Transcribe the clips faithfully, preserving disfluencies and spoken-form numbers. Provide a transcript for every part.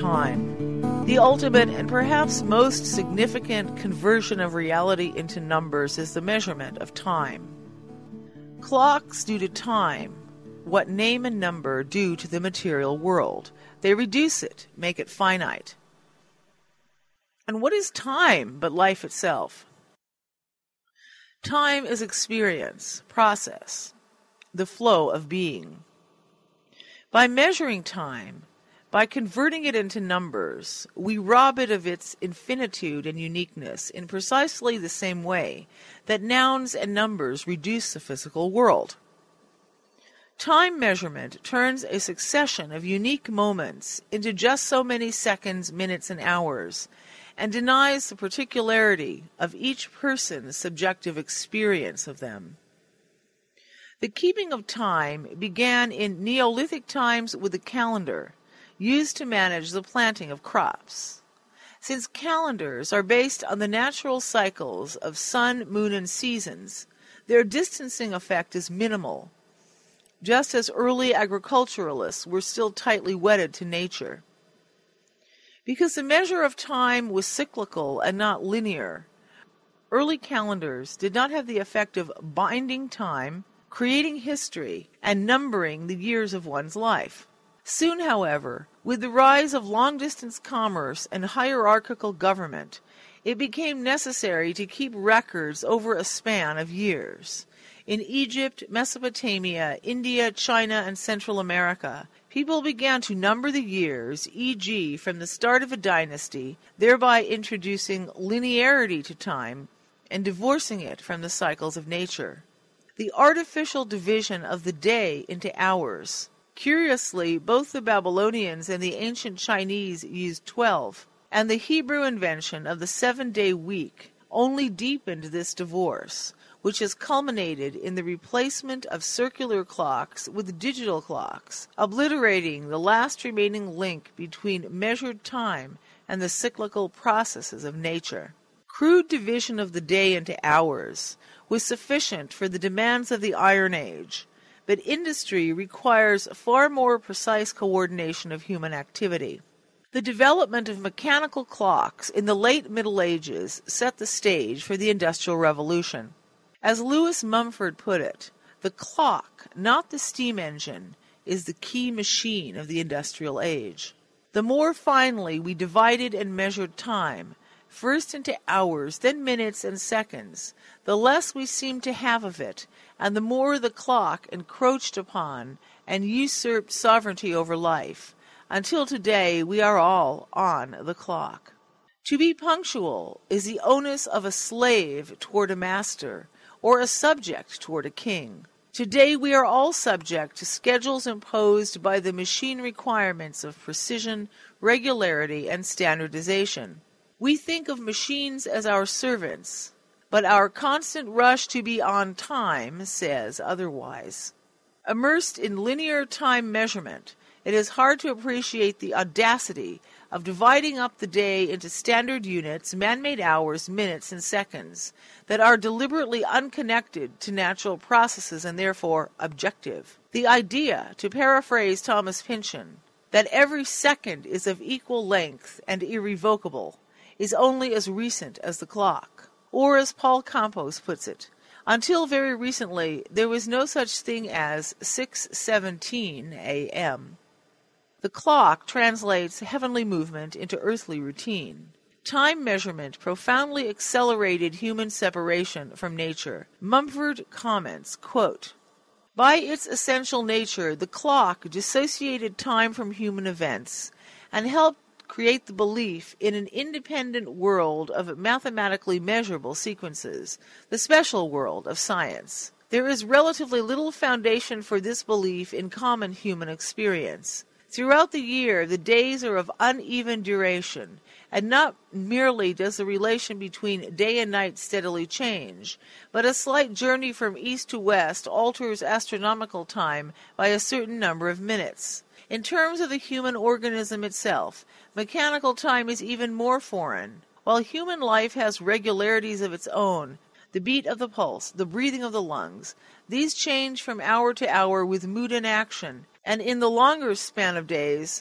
time. The ultimate and perhaps most significant conversion of reality into numbers is the measurement of time. Clocks do to time what name and number do to the material world. They reduce it, make it finite. And what is time but life itself? Time is experience, process, the flow of being. By measuring time, by converting it into numbers, we rob it of its infinitude and uniqueness in precisely the same way that nouns and numbers reduce the physical world. Time measurement turns a succession of unique moments into just so many seconds, minutes, and hours, and denies the particularity of each person's subjective experience of them. The keeping of time began in Neolithic times with a calendar, used to manage the planting of crops. Since calendars are based on the natural cycles of sun, moon, and seasons, their distancing effect is minimal, just as early agriculturalists were still tightly wedded to nature. Because the measure of time was cyclical and not linear, early calendars did not have the effect of binding time, creating history, and numbering the years of one's life. Soon, however, with the rise of long-distance commerce and hierarchical government, it became necessary to keep records over a span of years. In Egypt, Mesopotamia, India, China, and Central America, people began to number the years, for example from the start of a dynasty, thereby introducing linearity to time and divorcing it from the cycles of nature. The artificial division of the day into hours. Curiously, both the Babylonians and the ancient Chinese used twelve, and the Hebrew invention of the seven-day week only deepened this divorce, which has culminated in the replacement of circular clocks with digital clocks, obliterating the last remaining link between measured time and the cyclical processes of nature. Crude division of the day into hours was sufficient for the demands of the Iron Age, but industry requires far more precise coordination of human activity. The development of mechanical clocks in the late Middle Ages set the stage for the Industrial Revolution. As Lewis Mumford put it, the clock, not the steam engine, is the key machine of the industrial age. The more finely we divided and measured time, first into hours, then minutes and seconds, the less we seemed to have of it, and the more the clock encroached upon and usurped sovereignty over life, until today we are all on the clock. To be punctual is the onus of a slave toward a master, or a subject toward a king. Today we are all subject to schedules imposed by the machine requirements of precision, regularity, and standardization. We think of machines as our servants, but our constant rush to be on time says otherwise. Immersed in linear time measurement, it is hard to appreciate the audacity of dividing up the day into standard units, man-made hours, minutes, and seconds that are deliberately unconnected to natural processes and therefore objective. The idea, to paraphrase Thomas Pynchon, that every second is of equal length and irrevocable is only as recent as the clock. Or as Paul Campos puts it, until very recently there was no such thing as six seventeen a m The clock translates heavenly movement into earthly routine. Time measurement profoundly accelerated human separation from nature. Mumford comments, quote, "By its essential nature, the clock dissociated time from human events and helped create the belief in an independent world of mathematically measurable sequences, the special world of science. There is relatively little foundation for this belief in common human experience. Throughout the year, the days are of uneven duration, and not merely does the relation between day and night steadily change, but a slight journey from east to west alters astronomical time by a certain number of minutes. In terms of the human organism itself, mechanical time is even more foreign. While human life has regularities of its own, the beat of the pulse, the breathing of the lungs, these change from hour to hour with mood and action, and in the longer span of days,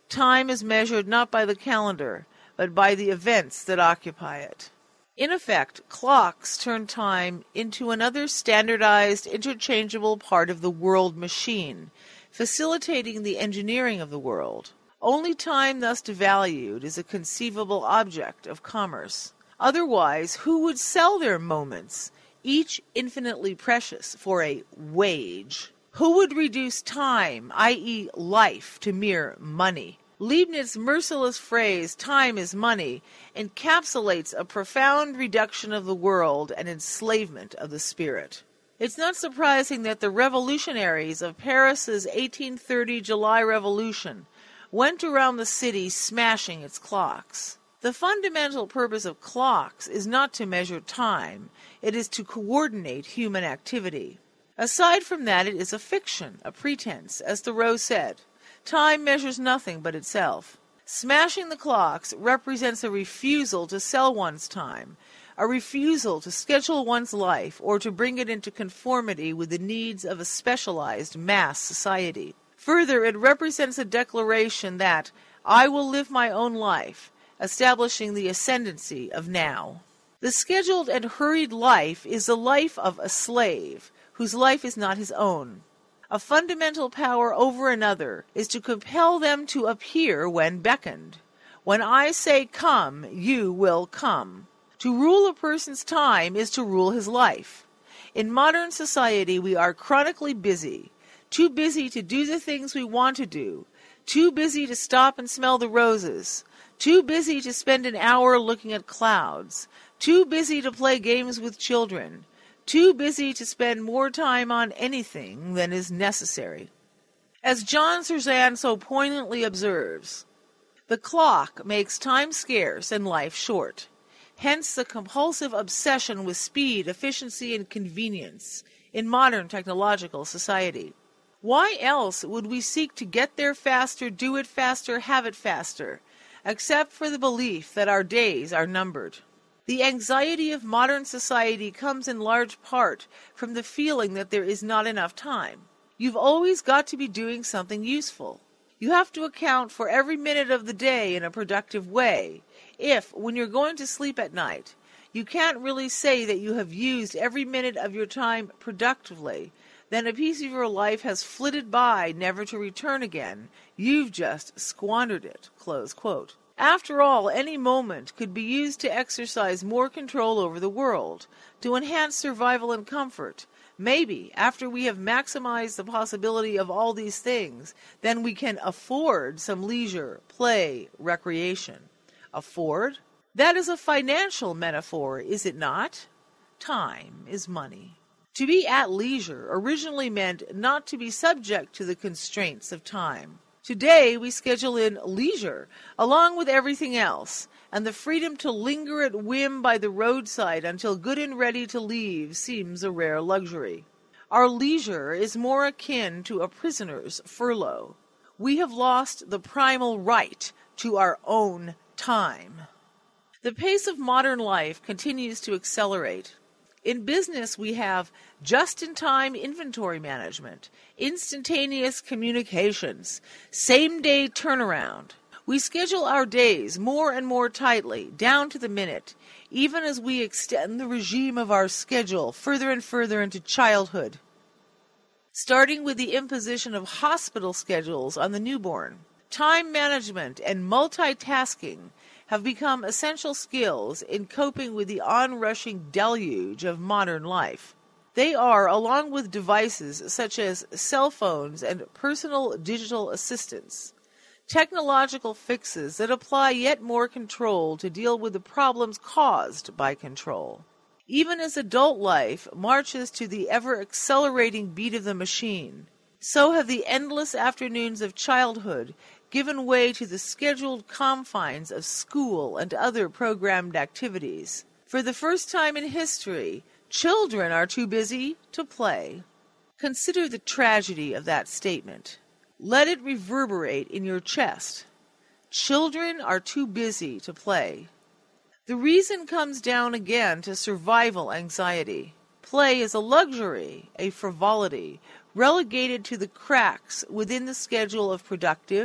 Time is measured not by the calendar, but by the events that occupy it. In effect, clocks turn time into another standardized, interchangeable part of the world machine, facilitating the engineering of the world. Only time thus devalued is a conceivable object of commerce. Otherwise, who would sell their moments, each infinitely precious, for a wage? Who would reduce time, that is life, to mere money? Leibniz's merciless phrase, time is money, encapsulates a profound reduction of the world and enslavement of the spirit. It's not surprising that the revolutionaries of Paris's eighteen thirty July Revolution went around the city smashing its clocks. The fundamental purpose of clocks is not to measure time, it is to coordinate human activity. Aside from that, it is a fiction, a pretense, as Thoreau said. Time measures nothing but itself. Smashing the clocks represents a refusal to sell one's time, a refusal to schedule one's life or to bring it into conformity with the needs of a specialized mass society. Further, it represents a declaration that I will live my own life, establishing the ascendancy of now. The scheduled and hurried life is the life of a slave, whose life is not his own. A fundamental power over another is to compel them to appear when beckoned. When I say come, you will come. To rule a person's time is to rule his life. In modern society, we are chronically busy, too busy to do the things we want to do, too busy to stop and smell the roses, too busy to spend an hour looking at clouds, too busy to play games with children, too busy to spend more time on anything than is necessary. As John Zerzan so poignantly observes, the clock makes time scarce and life short. Hence the compulsive obsession with speed, efficiency, and convenience in modern technological society. Why else would we seek to get there faster, do it faster, have it faster, except for the belief that our days are numbered? The anxiety of modern society comes in large part from the feeling that there is not enough time. You've always got to be doing something useful. You have to account for every minute of the day in a productive way. If, when you're going to sleep at night, you can't really say that you have used every minute of your time productively, then a piece of your life has flitted by, never to return again. You've just squandered it." Close quote. After all, any moment could be used to exercise more control over the world, to enhance survival and comfort. Maybe, after we have maximized the possibility of all these things, then we can afford some leisure, play, recreation. Afford? That is a financial metaphor, is it not? Time is money. To be at leisure originally meant not to be subject to the constraints of time. Today we schedule in leisure along with everything else, and the freedom to linger at whim by the roadside until good and ready to leave seems a rare luxury. Our leisure is more akin to a prisoner's furlough. We have lost the primal right to our own time. The pace of modern life continues to accelerate. In business, we have just-in-time inventory management, instantaneous communications, same-day turnaround. We schedule our days more and more tightly, down to the minute, even as we extend the regime of our schedule further and further into childhood, starting with the imposition of hospital schedules on the newborn. Time management and multitasking have become essential skills in coping with the onrushing deluge of modern life. They are, along with devices such as cell phones and personal digital assistants, technological fixes that apply yet more control to deal with the problems caused by control. Even as adult life marches to the ever-accelerating beat of the machine, so have the endless afternoons of childhood given way to the scheduled confines of school and other programmed activities. For the first time in history, children are too busy to play. Consider the tragedy of that statement. Let it reverberate in your chest. Children are too busy to play. The reason comes down again to survival anxiety. Play is a luxury, a frivolity, relegated to the cracks within the schedule of productive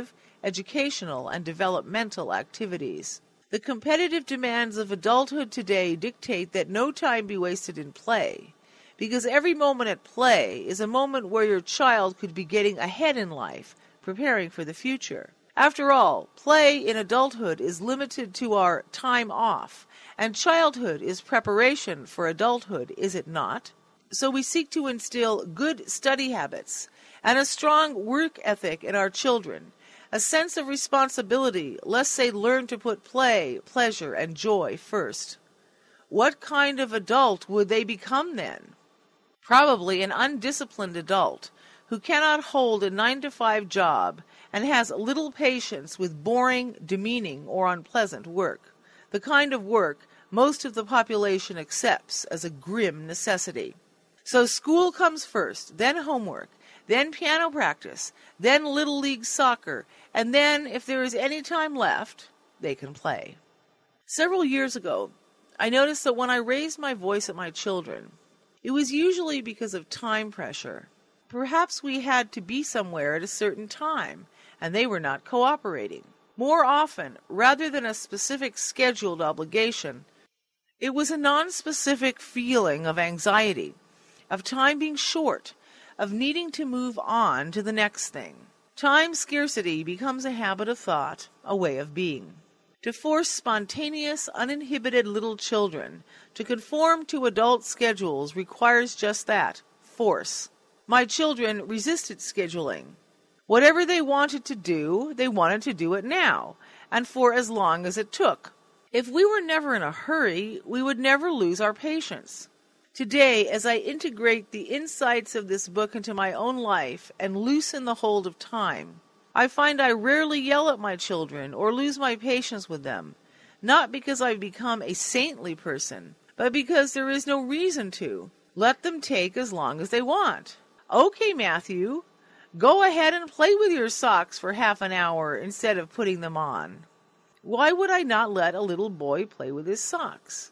educational, and developmental activities. The competitive demands of adulthood today dictate that no time be wasted in play, because every moment at play is a moment where your child could be getting ahead in life, preparing for the future. After all, play in adulthood is limited to our time off, and childhood is preparation for adulthood, is it not? So we seek to instill good study habits and a strong work ethic in our children, a sense of responsibility lest they learn to put play, pleasure, and joy first. What kind of adult would they become then? Probably an undisciplined adult who cannot hold a nine to five job and has little patience with boring, demeaning, or unpleasant work, the kind of work most of the population accepts as a grim necessity. So school comes first, then homework, then piano practice, then Little League soccer, and then, if there is any time left, they can play. Several years ago, I noticed that when I raised my voice at my children, it was usually because of time pressure. Perhaps we had to be somewhere at a certain time, and they were not cooperating. More often, rather than a specific scheduled obligation, it was a non-specific feeling of anxiety, of time being short, of needing to move on to the next thing. Time scarcity becomes a habit of thought, a way of being. To force spontaneous, uninhibited little children to conform to adult schedules requires just that, force. My children resisted scheduling. Whatever they wanted to do, they wanted to do it now, and for as long as it took. If we were never in a hurry, we would never lose our patience. Today, as I integrate the insights of this book into my own life and loosen the hold of time, I find I rarely yell at my children or lose my patience with them, not because I've become a saintly person, but because there is no reason to. Let them take as long as they want. Okay, Matthew, go ahead and play with your socks for half an hour instead of putting them on. Why would I not let a little boy play with his socks?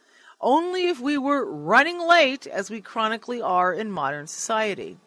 Only if we were running late, as we chronically are in modern society.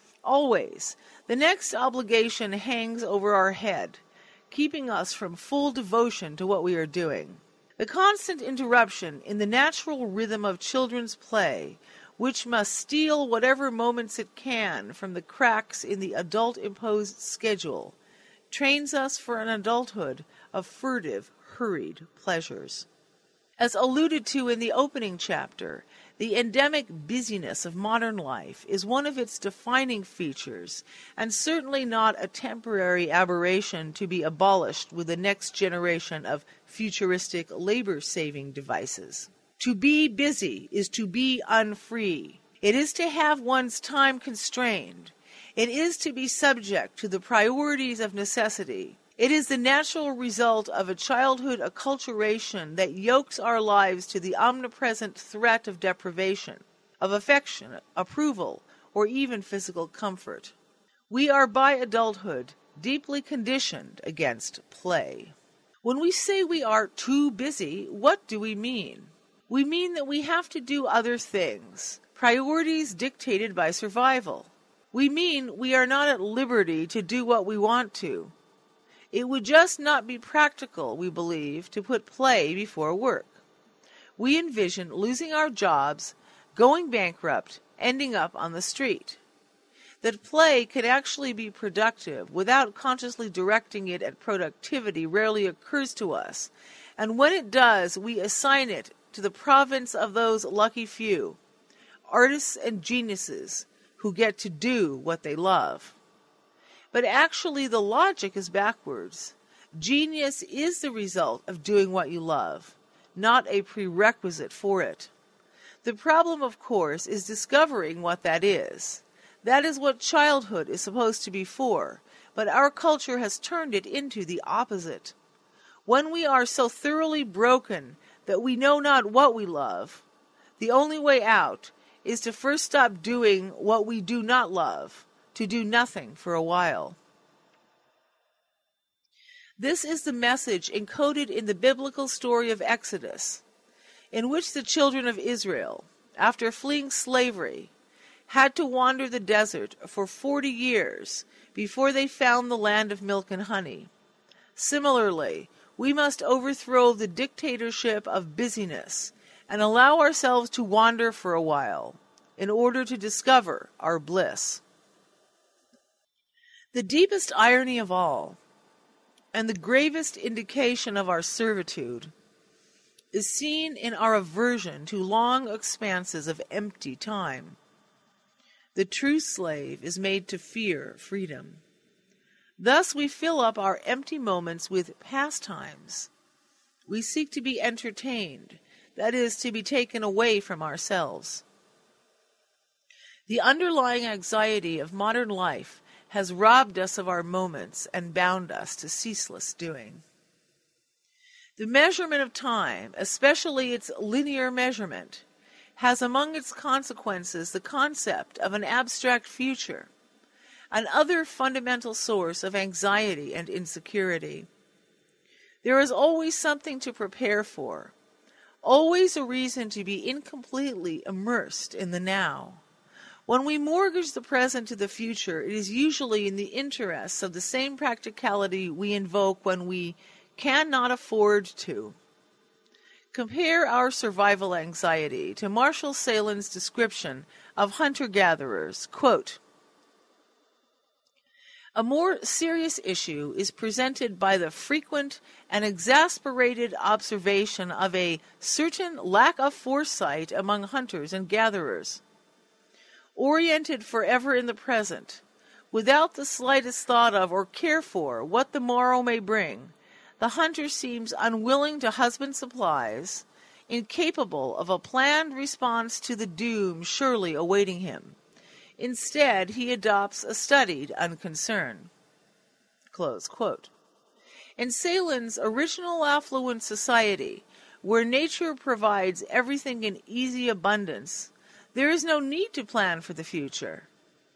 Always, the next obligation hangs over our head, keeping us from full devotion to what we are doing. The constant interruption in the natural rhythm of children's play, which must steal whatever moments it can from the cracks in the adult-imposed schedule, trains us for an adulthood of furtive, hurried pleasures. As alluded to in the opening chapter, the endemic busyness of modern life is one of its defining features, and certainly not a temporary aberration to be abolished with the next generation of futuristic labor-saving devices. To be busy is to be unfree. It is to have one's time constrained. It is to be subject to the priorities of necessity. It is the natural result of a childhood acculturation that yokes our lives to the omnipresent threat of deprivation, of affection, approval, or even physical comfort. We are by adulthood deeply conditioned against play. When we say we are too busy, what do we mean? We mean that we have to do other things, priorities dictated by survival. We mean we are not at liberty to do what we want to. It would just not be practical, we believe, to put play before work. We envision losing our jobs, going bankrupt, ending up on the street. That play can actually be productive without consciously directing it at productivity rarely occurs to us, and when it does, we assign it to the province of those lucky few, artists and geniuses who get to do what they love. But actually the logic is backwards. Genius is the result of doing what you love, not a prerequisite for it. The problem, of course, is discovering what that is. That is what childhood is supposed to be for, but our culture has turned it into the opposite. When we are so thoroughly broken that we know not what we love, the only way out is to first stop doing what we do not love, to do nothing for a while. This is the message encoded in the biblical story of Exodus, in which the children of Israel, after fleeing slavery, had to wander the desert for forty years before they found the land of milk and honey. Similarly, we must overthrow the dictatorship of busyness and allow ourselves to wander for a while in order to discover our bliss. The deepest irony of all, and the gravest indication of our servitude, is seen in our aversion to long expanses of empty time. The true slave is made to fear freedom. Thus we fill up our empty moments with pastimes. We seek to be entertained, that is, to be taken away from ourselves. The underlying anxiety of modern life has robbed us of our moments and bound us to ceaseless doing. The measurement of time, especially its linear measurement, has among its consequences the concept of an abstract future, another fundamental source of anxiety and insecurity. There is always something to prepare for, always a reason to be incompletely immersed in the now. When we mortgage the present to the future, it is usually in the interests of the same practicality we invoke when we cannot afford to. Compare our survival anxiety to Marshall Sahlins' description of hunter-gatherers. Quote, "A more serious issue is presented by the frequent and exasperated observation of a certain lack of foresight among hunters and gatherers. Oriented forever in the present, without the slightest thought of or care for what the morrow may bring, the hunter seems unwilling to husband supplies, incapable of a planned response to the doom surely awaiting him. Instead, he adopts a studied unconcern." Close quote. In Sahlins' original affluent society, where nature provides everything in easy abundance, there is no need to plan for the future.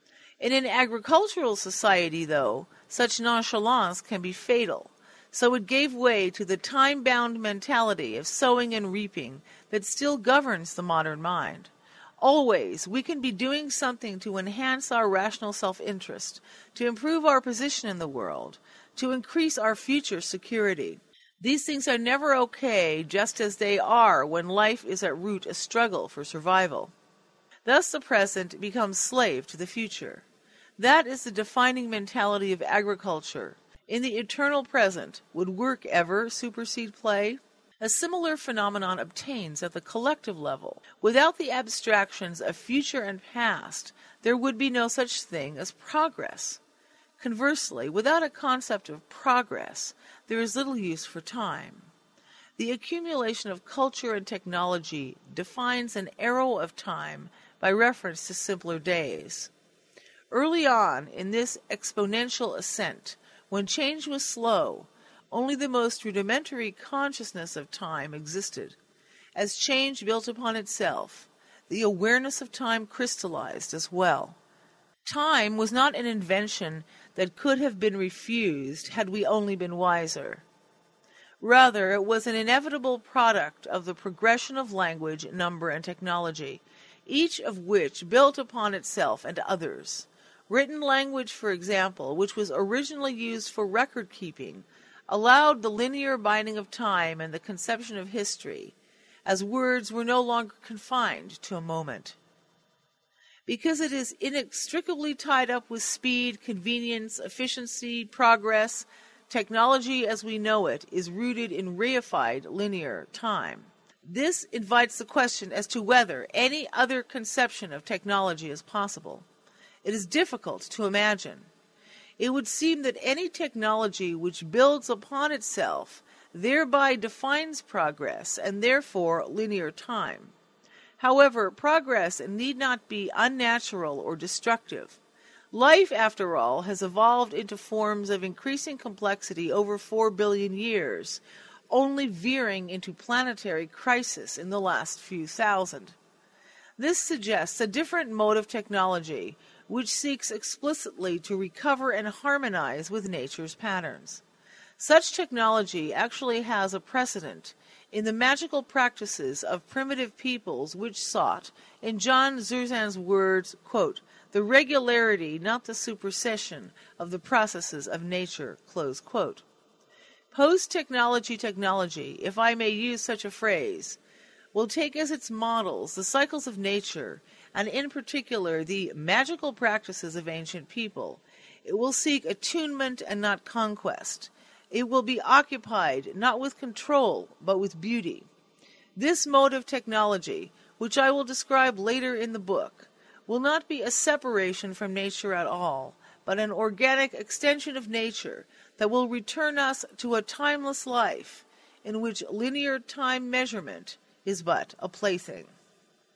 In an agricultural society, though, such nonchalance can be fatal, so it gave way to the time-bound mentality of sowing and reaping that still governs the modern mind. Always, we can be doing something to enhance our rational self-interest, to improve our position in the world, to increase our future security. These things are never okay, just as they are when life is at root a struggle for survival. Thus the present becomes slave to the future. That is the defining mentality of agriculture. In the eternal present, would work ever supersede play? A similar phenomenon obtains at the collective level. Without the abstractions of future and past, there would be no such thing as progress. Conversely, without a concept of progress, there is little use for time. The accumulation of culture and technology defines an arrow of time by reference to simpler days. Early on in this exponential ascent, when change was slow, only the most rudimentary consciousness of time existed. As change built upon itself, the awareness of time crystallized as well. Time was not an invention that could have been refused had we only been wiser. Rather, it was an inevitable product of the progression of language, number, and technology, each of which built upon itself and others. Written language, for example, which was originally used for record-keeping, allowed the linear binding of time and the conception of history, as words were no longer confined to a moment. Because it is inextricably tied up with speed, convenience, efficiency, progress, technology as we know it is rooted in reified linear time. This invites the question as to whether any other conception of technology is possible. It is difficult to imagine. It would seem that any technology which builds upon itself thereby defines progress and therefore linear time. However, progress need not be unnatural or destructive. Life, after all, has evolved into forms of increasing complexity over four billion years, only veering into planetary crisis in the last few thousand. This suggests a different mode of technology, which seeks explicitly to recover and harmonize with nature's patterns. Such technology actually has a precedent in the magical practices of primitive peoples which sought, in John Zerzan's words, quote, the regularity, not the supersession, of the processes of nature, close quote. Post-technology technology, if I may use such a phrase, will take as its models the cycles of nature, and in particular the magical practices of ancient people. It will seek attunement and not conquest. It will be occupied not with control, but with beauty. This mode of technology, which I will describe later in the book, will not be a separation from nature at all, but an organic extension of nature that will return us to a timeless life in which linear time measurement is but a plaything.